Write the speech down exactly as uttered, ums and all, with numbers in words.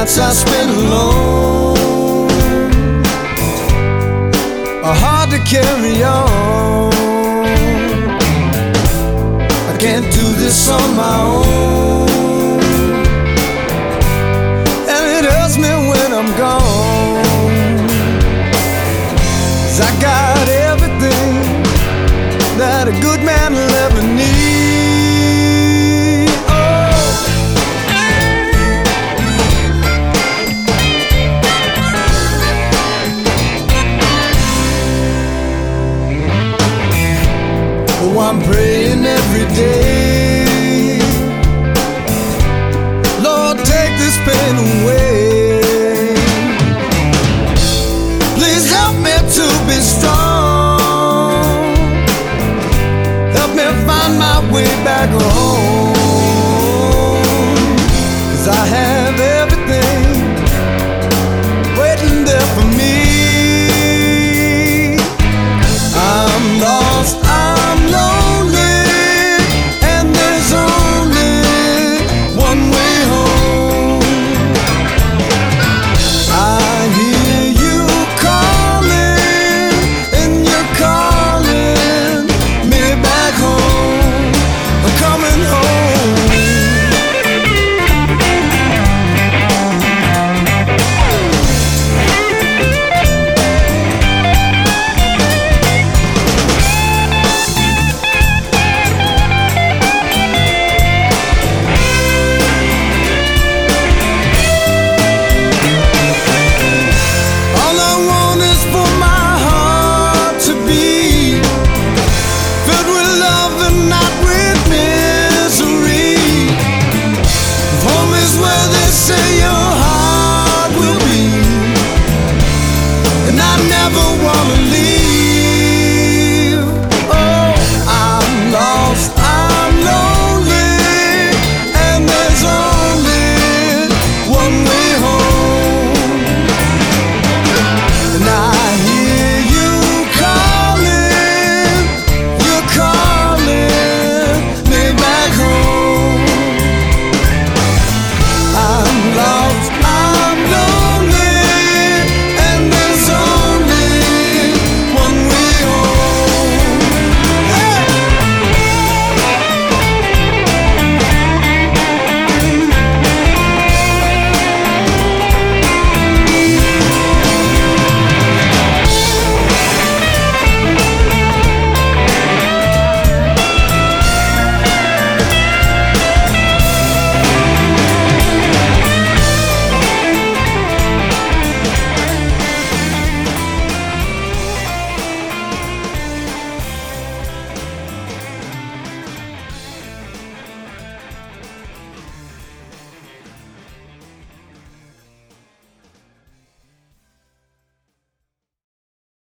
nights I spend alone are hard to carry on. I can't do this on my own, and it hurts me when I'm gone. 'Cause I got everything that a good man will ever need. I'm praying every day, Lord, take this pain away. Please help me to be strong. Help me find my way back home.